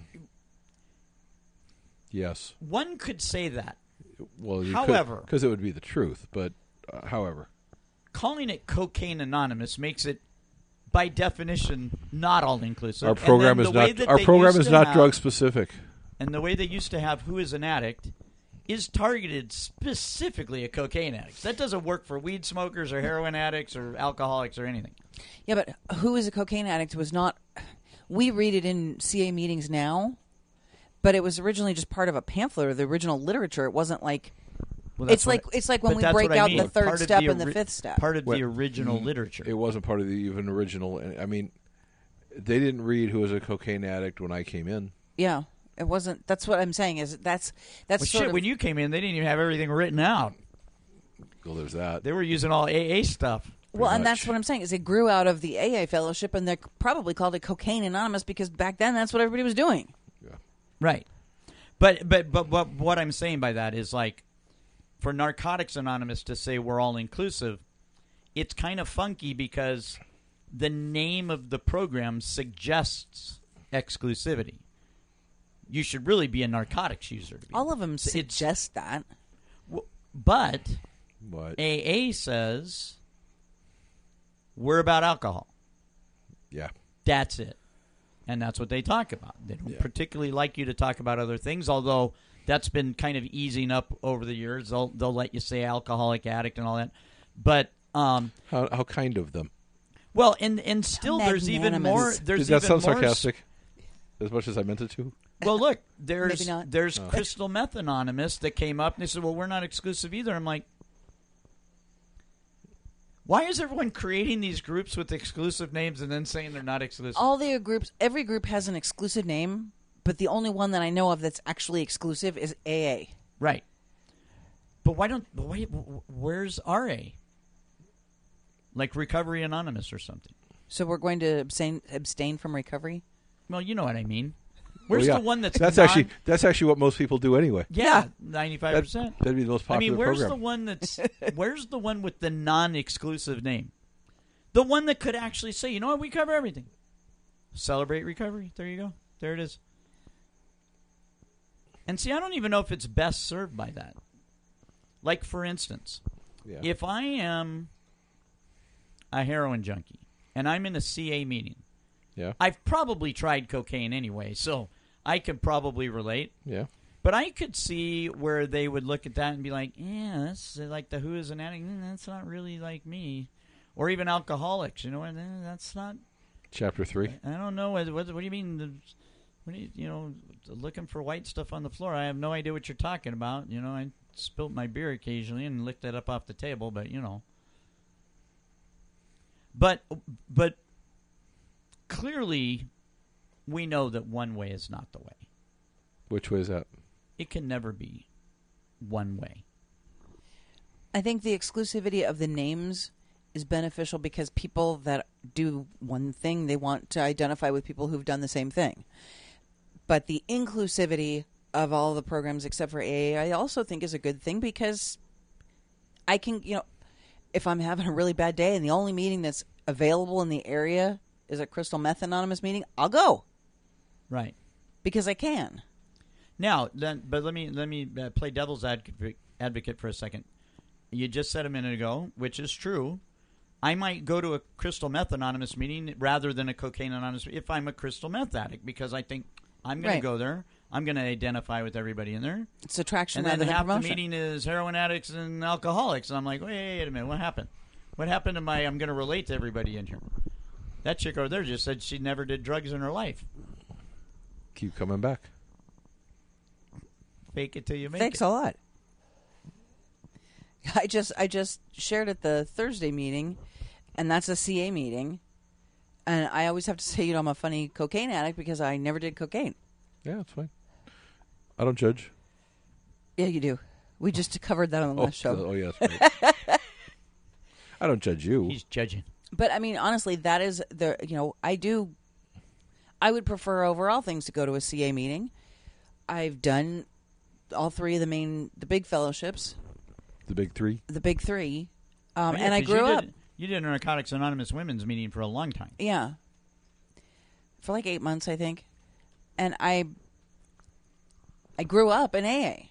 Speaker 4: Yes.
Speaker 3: one could say that.
Speaker 4: Well,
Speaker 3: However,
Speaker 4: because it would be the truth, but however,
Speaker 3: calling it Cocaine Anonymous makes it, by definition, not all-inclusive.
Speaker 4: our program is not drug specific.
Speaker 3: And the way they used to have Who is an Addict is targeted specifically at cocaine addicts. That doesn't work for weed smokers or heroin addicts or alcoholics or anything.
Speaker 5: Yeah, but Who is a Cocaine Addict was not... We read it in CA meetings now, but it was originally just part of a pamphlet or the original literature. It wasn't like...
Speaker 3: Well,
Speaker 5: it's like when we break out the third step and the fifth step.
Speaker 3: Part of the original literature.
Speaker 4: It wasn't part of the even original. I mean, they didn't read Who is a Cocaine Addict when I came in.
Speaker 5: Yeah, it wasn't. That's what I'm saying. Is that's
Speaker 3: Well,
Speaker 5: sort
Speaker 3: shit,
Speaker 5: of...
Speaker 3: when you came in, they didn't even have everything written out.
Speaker 4: Well, there's that.
Speaker 3: They were using all AA stuff.
Speaker 5: Well, and
Speaker 4: much.
Speaker 5: that's what I'm saying, is it grew out of the AA fellowship, and they probably called it Cocaine Anonymous because back then that's what everybody was doing.
Speaker 4: Yeah.
Speaker 3: Right. But what I'm saying by that is, like, for Narcotics Anonymous to say we're all-inclusive, it's kind of funky because the name of the program suggests exclusivity. You should really be a narcotics user. To be.
Speaker 5: All of them suggest that.
Speaker 3: But
Speaker 4: What?
Speaker 3: AA says we're about alcohol.
Speaker 4: Yeah.
Speaker 3: That's it. And that's what they talk about. They don't particularly like you to talk about other things, although that's been kind of easing up over the years. They'll let you say alcoholic, addict, and all that. But
Speaker 4: How kind of them?
Speaker 3: well, and still there's even more.
Speaker 5: Magnanimous.
Speaker 3: There's
Speaker 4: Did that
Speaker 3: even
Speaker 4: sound
Speaker 3: more.
Speaker 4: sarcastic? As much as I meant it to?
Speaker 3: Well, look, there's
Speaker 5: Maybe not.
Speaker 3: there's Crystal Meth Anonymous that came up and they said, "Well, we're not exclusive either." I'm like, why is everyone creating these groups with exclusive names and then saying they're not exclusive?
Speaker 5: All the groups, every group has an exclusive name, but the only one that I know of that's actually exclusive is AA.
Speaker 3: Right. But why don't? Where's RA? Like Recovery Anonymous or something.
Speaker 5: So we're going to abstain from recovery?
Speaker 3: Well, you know what I mean. Where's
Speaker 4: Well, yeah.
Speaker 3: the one that's
Speaker 4: that's actually what most people do anyway.
Speaker 3: Yeah, 95%.
Speaker 4: That'd be the most
Speaker 3: I
Speaker 4: popular
Speaker 3: mean, where's
Speaker 4: program.
Speaker 3: the one that's where's the one with the non-exclusive name? The one that could actually say, you know what, we cover everything. Celebrate recovery. There you go. There it is. And see, I don't even know if it's best served by that. Like, for instance, if I am a heroin junkie and I'm in a CA meeting, I've probably tried cocaine anyway, so I could probably relate.
Speaker 4: Yeah.
Speaker 3: But I could see where they would look at that and be like, yeah, that's like the Who is an addict. That's not really like me. Or even alcoholics, you know, that's not.
Speaker 4: Chapter 3.
Speaker 3: I don't know. What do you mean? What do you looking for white stuff on the floor? I have no idea what you're talking about. You know, I spilt my beer occasionally and licked it up off the table, but you know. But clearly, we know that one way is not the way.
Speaker 4: Which way is that?
Speaker 3: It can never be one way.
Speaker 5: I think the exclusivity of the names is beneficial because people that do one thing, they want to identify with people who've done the same thing. But the inclusivity of all the programs except for AA, I also think is a good thing because I can, if I'm having a really bad day and the only meeting that's available in the area is a Crystal Meth Anonymous meeting, I'll go.
Speaker 3: Right.
Speaker 5: Because I can.
Speaker 3: Now, but let me play devil's advocate for a second. You just said a minute ago, which is true. I might go to a Crystal Meth Anonymous meeting rather than a Cocaine Anonymous if I'm a crystal meth addict because I think I'm going to go there. I'm going to identify with everybody in there.
Speaker 5: It's attraction
Speaker 3: and
Speaker 5: rather
Speaker 3: then
Speaker 5: than
Speaker 3: half
Speaker 5: promotion.
Speaker 3: the meeting is heroin addicts and alcoholics. And I'm like, wait a minute, what happened? What happened to I'm going to relate to everybody in here. That chick over there just said she never did drugs in her life.
Speaker 4: Keep coming back.
Speaker 3: Fake it till you make
Speaker 5: Thanks
Speaker 3: it.
Speaker 5: a lot. I just shared at the Thursday meeting, and that's a CA meeting. And I always have to say, I'm a funny cocaine addict because I never did cocaine.
Speaker 4: Yeah, it's fine. I don't judge.
Speaker 5: Yeah, you do. We just covered that on the last show.
Speaker 4: Oh, yes. Right. I don't judge you.
Speaker 3: He's judging.
Speaker 5: But, I mean, honestly, that is I would prefer over all things to go to a CA meeting. I've done all three of the big fellowships.
Speaker 4: The big three?
Speaker 5: The big three.
Speaker 3: Yeah,
Speaker 5: and I grew up.
Speaker 3: You did a Narcotics Anonymous women's meeting for a long time.
Speaker 5: Yeah. For like 8 months, I think. And I grew up in AA.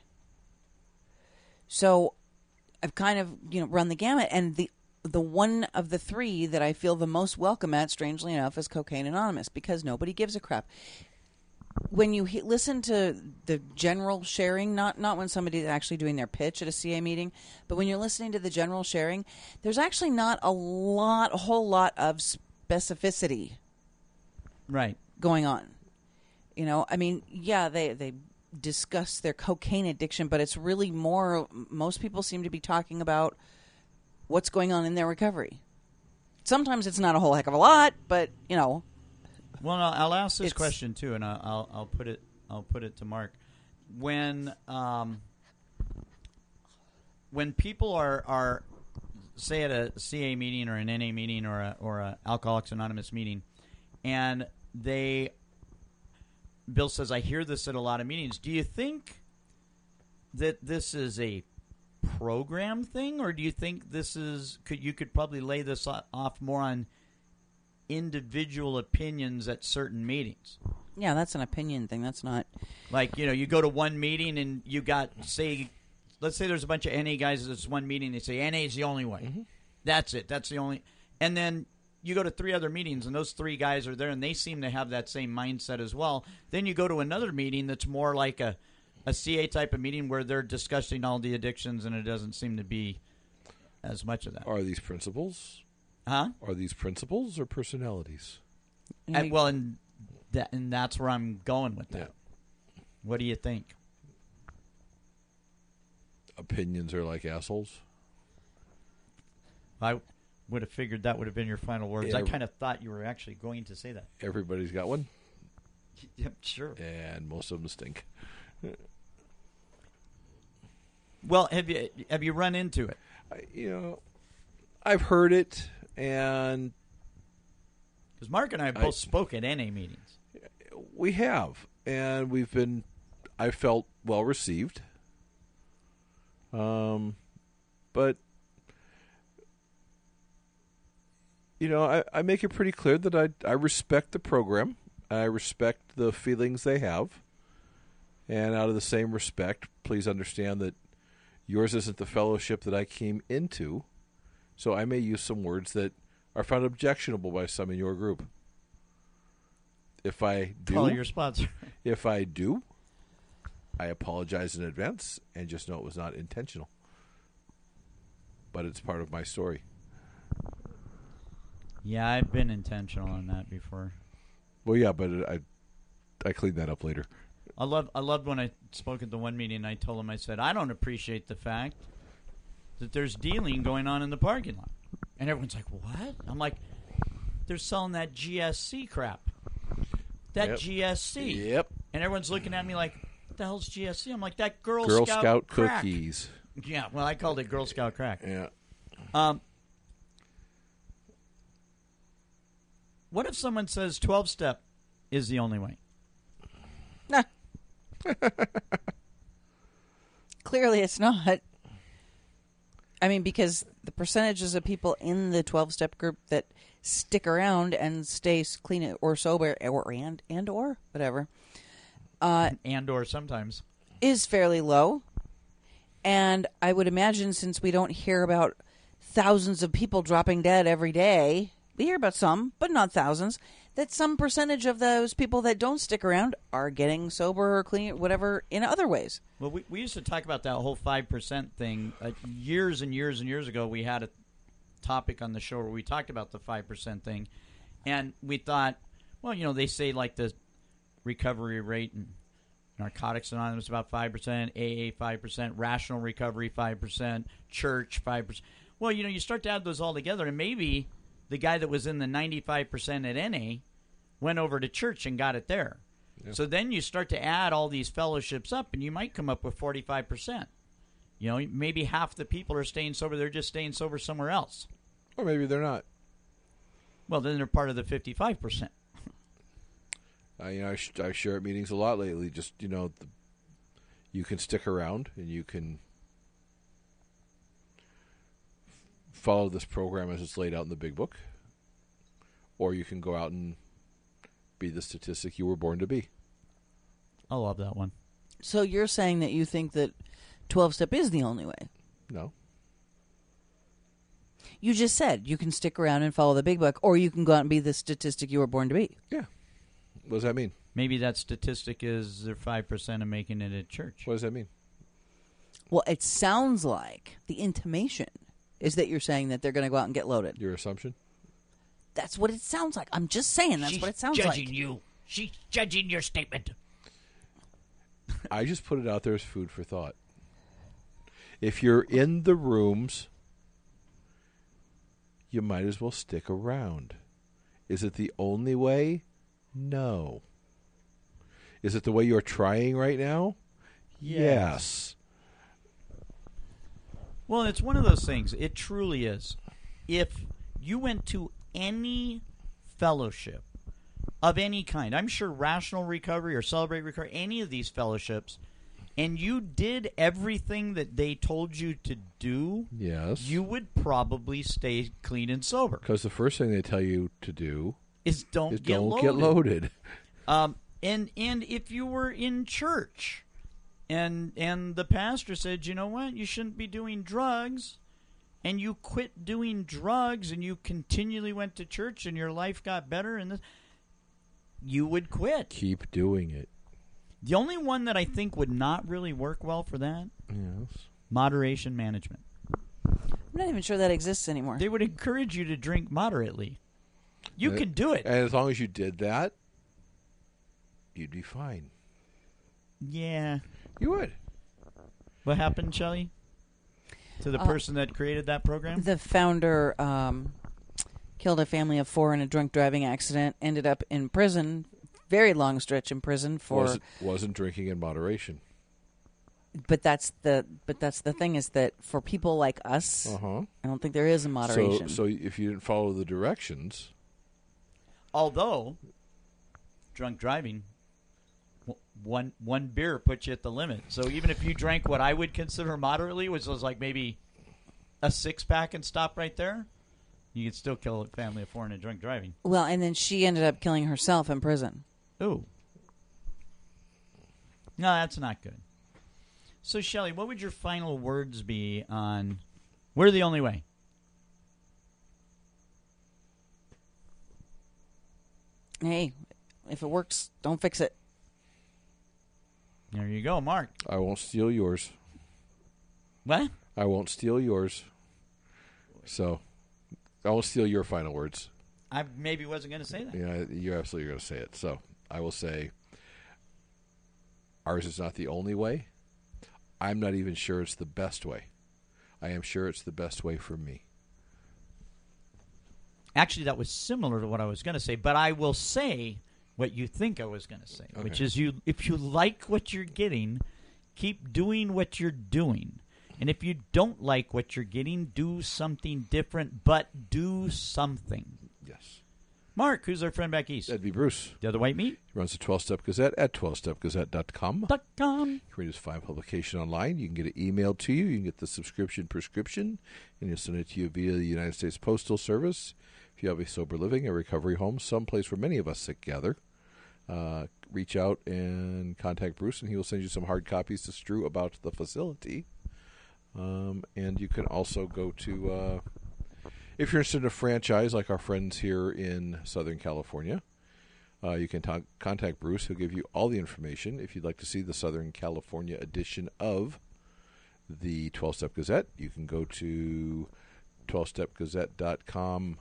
Speaker 5: So I've kind of, run the gamut. And the one of the three that I feel the most welcome at, strangely enough, is Cocaine Anonymous because nobody gives a crap. When you listen to the general sharing, not when somebody's actually doing their pitch at a CA meeting, but when you're listening to the general sharing, there's actually not a whole lot of specificity going on. I mean, yeah, they discuss their cocaine addiction, but it's really more, most people seem to be talking about what's going on in their recovery. Sometimes it's not a whole heck of a lot, but,
Speaker 3: Well, no, I'll ask this question too, and I'll put it to Mark. When people are say at a CA meeting or an NA meeting or a Alcoholics Anonymous meeting, and Bill says, I hear this at a lot of meetings. Do you think that this is a program thing, or do you think this is you could probably lay this off more on individual opinions at certain meetings?
Speaker 5: Yeah, that's an opinion thing. That's not
Speaker 3: like, you go to one meeting and you got, let's say there's a bunch of NA guys at this one meeting. They say NA is the only way. Mm-hmm. That's it. That's the only. And then you go to 3 other meetings and those 3 guys are there and they seem to have that same mindset as well. Then you go to another meeting that's more like a CA type of meeting where they're discussing all the addictions and it doesn't seem to be as much of that.
Speaker 4: Are these principles?
Speaker 3: Huh?
Speaker 4: Are these principles or personalities?
Speaker 3: And that's where I'm going with that. Yeah. What do you think?
Speaker 4: Opinions are like assholes.
Speaker 3: I would have figured that would have been your final words.
Speaker 4: Yeah,
Speaker 3: I kind of thought you were actually going to say that.
Speaker 4: Everybody's got one.
Speaker 3: Yep, sure.
Speaker 4: And most of them stink.
Speaker 3: Well, have you run into it?
Speaker 4: I've heard it. And
Speaker 3: because Mark and I both spoke at NA meetings.
Speaker 4: We have. And I felt well received. But, I make it pretty clear that I respect the program. I respect the feelings they have. And out of the same respect, please understand that yours isn't the fellowship that I came into. So I may use some words that are found objectionable by some in your group. If I do,
Speaker 3: Call your sponsor.
Speaker 4: If I do, I apologize in advance and just know it was not intentional. But it's part of my story.
Speaker 3: Yeah, I've been intentional on that before.
Speaker 4: Well, yeah, but I cleaned that up later.
Speaker 3: I loved when I spoke at the one meeting. I told him, I said, I don't appreciate the fact that there's dealing going on in the parking lot, and everyone's like, what? I'm like, they're selling that GSC crap. That GSC.
Speaker 4: Yep.
Speaker 3: And everyone's looking at me like, what the hell's GSC? I'm like, that Girl
Speaker 4: Scout
Speaker 3: crack.
Speaker 4: cookies.
Speaker 3: Yeah, well, I called it Girl Scout crack.
Speaker 4: Yeah.
Speaker 3: What if someone says 12-step is the only way?
Speaker 5: Nah. Clearly it's not. I mean, because the percentages of people in the 12-step group that stick around and stay clean or sober or whatever.
Speaker 3: And or sometimes.
Speaker 5: Is fairly low. And I would imagine, since we don't hear about thousands of people dropping dead every day, we hear about some, but not thousands, that some percentage of those people that don't stick around are getting sober or clean, whatever, in other ways.
Speaker 3: Well, we used to talk about that whole 5% thing. Years and years and years ago, we had a topic on the show where we talked about the 5% thing. And we thought, well, they say like the recovery rate in Narcotics Anonymous about 5%, AA 5%, Rational Recovery 5%, Church 5%. Well, you start to add those all together, and maybe the guy that was in the 95% at NA went over to Church and got it there. Yeah. So then you start to add all these fellowships up, and you might come up with 45%. Maybe half the people are staying sober. They're just staying sober somewhere else.
Speaker 4: Or maybe they're not.
Speaker 3: Well, then they're part of the 55%.
Speaker 4: I share at meetings a lot lately. Just, you can stick around and you can follow this program as it's laid out in the big book, or you can go out and be the statistic you were born to be.
Speaker 3: I love that one.
Speaker 5: So you're saying that you think that 12-step is the only way?
Speaker 4: No.
Speaker 5: You just said you can stick around and follow the big book, or you can go out and be the statistic you were born to be.
Speaker 4: Yeah. What does that mean?
Speaker 3: Maybe that statistic is they're 5% of making it at church.
Speaker 4: What does that mean?
Speaker 5: Well, it sounds like the intimation is that you're saying that they're going to go out and get loaded.
Speaker 4: Your assumption?
Speaker 5: That's what it sounds like. I'm just saying that's what it sounds like.
Speaker 3: She's judging you. She's judging your statement.
Speaker 4: I just put it out there as food for thought. If you're in the rooms, you might as well stick around. Is it the only way? No. Is it the way you're trying right now? Yes.
Speaker 3: Well, it's one of those things. It truly is. If you went to any fellowship of any kind, I'm sure Rational Recovery or Celebrate Recovery, any of these fellowships, and you did everything that they told you to do,
Speaker 4: yes,
Speaker 3: you would probably stay clean and sober.
Speaker 4: Because the first thing they tell you to do
Speaker 3: is don't get
Speaker 4: loaded.
Speaker 3: And if you were in church and the pastor said, you know what, you shouldn't be doing drugs, and you quit doing drugs and you continually went to church and your life got better, and you would quit.
Speaker 4: Keep doing it.
Speaker 3: The only one that I think would not really work well for that, moderation management.
Speaker 5: I'm not even sure that exists anymore.
Speaker 3: They would encourage you to drink moderately. You can do it.
Speaker 4: And as long as you did that, you'd be fine.
Speaker 3: Yeah.
Speaker 4: You would.
Speaker 3: What happened, Shelley? To the person that created that program?
Speaker 5: The founder killed a family of 4 in a drunk driving accident, ended up in prison, very long stretch in prison for...
Speaker 4: Wasn't drinking in moderation.
Speaker 5: But that's the thing, is that for people like us, I don't think there is a moderation.
Speaker 4: So if you didn't follow the directions...
Speaker 3: Although, drunk driving, one beer puts you at the limit. So even if you drank what I would consider moderately, which was like maybe a 6-pack and stop right there, You could still kill a family of 4 in a drunk driving.
Speaker 5: Well, and then she ended up killing herself in prison.
Speaker 3: Ooh. No, that's not good. So, Shelley, what would your final words be on We're the Only Way?
Speaker 5: Hey, if it works, don't fix it.
Speaker 3: There you go, Mark.
Speaker 4: I won't steal yours.
Speaker 3: What?
Speaker 4: I won't steal yours. So, I won't steal your final words.
Speaker 3: I maybe wasn't going to say that.
Speaker 4: Yeah, you're absolutely going to say it. So, I will say, ours is not the only way. I'm not even sure it's the best way. I am sure it's the best way for me.
Speaker 3: Actually, that was similar to what I was going to say, but I will say what you think I was going to say, which is if you like what you're getting, keep doing what you're doing. And if you don't like what you're getting, do something different, but do something.
Speaker 4: Yes.
Speaker 3: Mark, who's our friend back east?
Speaker 4: That'd be Bruce.
Speaker 3: The other white meat?
Speaker 4: He runs the 12-Step Gazette at 12stepgazette.com.
Speaker 3: .com.
Speaker 4: You can read his fine publication online. You can get it emailed to you. You can get the subscription prescription, and you'll send it to you via the United States Postal Service. If you have a sober living, a recovery home, someplace where many of us gather, reach out and contact Bruce, and he will send you some hard copies to strew about the facility. And you can also go to, if you're interested in a franchise like our friends here in Southern California, you can contact Bruce. He'll give you all the information. If you'd like to see the Southern California edition of the 12-Step Gazette, you can go to 12stepgazette.com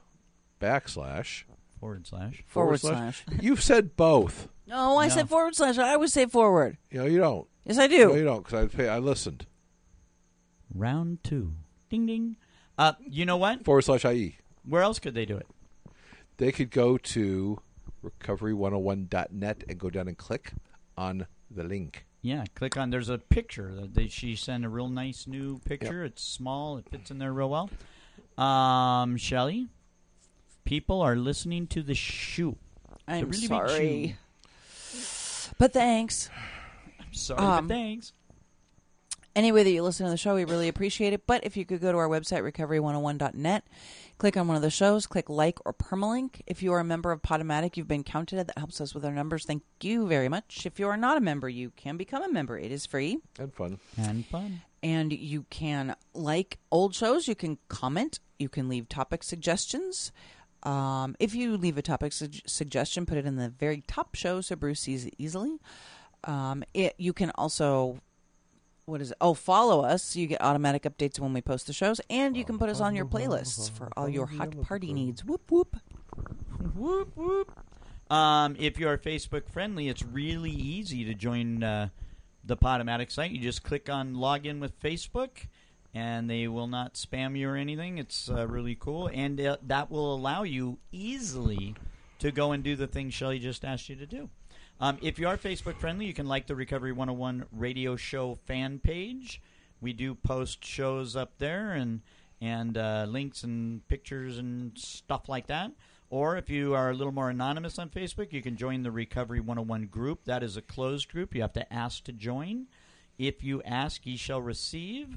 Speaker 4: /
Speaker 5: Forward slash.
Speaker 4: You've said both.
Speaker 5: No, I said forward slash. I always say forward.
Speaker 4: You don't.
Speaker 5: Yes, I do.
Speaker 4: No, you don't, because I listened.
Speaker 3: Round 2. Ding, ding. You know what?
Speaker 4: / IE.
Speaker 3: Where else could they do it?
Speaker 4: They could go to recovery101.net and go down and click on the link.
Speaker 3: Yeah, click on. There's a picture. She sent a real nice new picture. Yep. It's small. It fits in there real well. Shelley, people are listening to the shoe.
Speaker 5: I'm
Speaker 3: really
Speaker 5: sorry. But thanks.
Speaker 3: I'm sorry, but thanks.
Speaker 5: Any way that you listen to the show, we really appreciate it. But if you could go to our website, recovery101.net, click on one of the shows, click like or permalink. If you are a member of Podomatic, you've been counted. That helps us with our numbers. Thank you very much. If you are not a member, you can become a member. It is free.
Speaker 4: And fun.
Speaker 5: And you can like old shows. You can comment. You can leave topic suggestions. If you leave a topic suggestion, put it in the very top show so Bruce sees it easily. You can also... follow us. You get automatic updates when we post the shows, and you can put us on your playlists for all your hot party needs. Whoop, whoop.
Speaker 3: Whoop, whoop. If you're Facebook friendly, it's really easy to join the Podomatic site. You just click on login with Facebook, and they will not spam you or anything. It's really cool, and that will allow you easily to go and do the things Shelley just asked you to do. If you are Facebook friendly, you can like the Recovery 101 radio show fan page. We do post shows up there and links and pictures and stuff like that. Or if you are a little more anonymous on Facebook, you can join the Recovery 101 group. That is a closed group. You have to ask to join. If you ask, ye shall receive.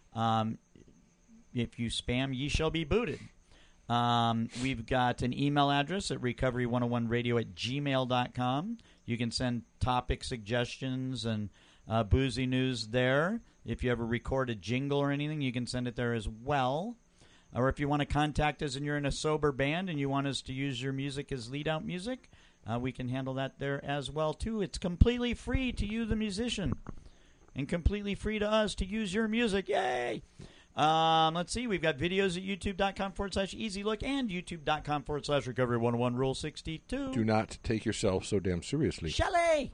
Speaker 3: If you spam, ye shall be booted. We've got an email address at recovery101radio@gmail.com. You can send topic suggestions and boozy news there. If you ever record a jingle or anything, you can send it there as well. Or if you want to contact us and you're in a sober band and you want us to use your music as lead-out music, we can handle that there as well, too. It's completely free to you, the musician, and completely free to us to use your music. Yay! Let's see. We've got videos at youtube.com/easylook and youtube.com/recovery101 rule 62.
Speaker 4: Do not take yourself so damn seriously.
Speaker 3: Shelley!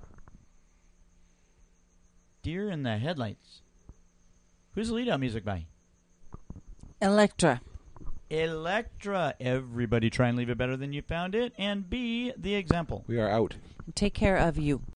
Speaker 3: Deer in the Headlights. Who's the lead-out music by?
Speaker 5: Electra.
Speaker 3: Everybody try and leave it better than you found it, and be the example.
Speaker 4: We are out.
Speaker 5: Take care of you.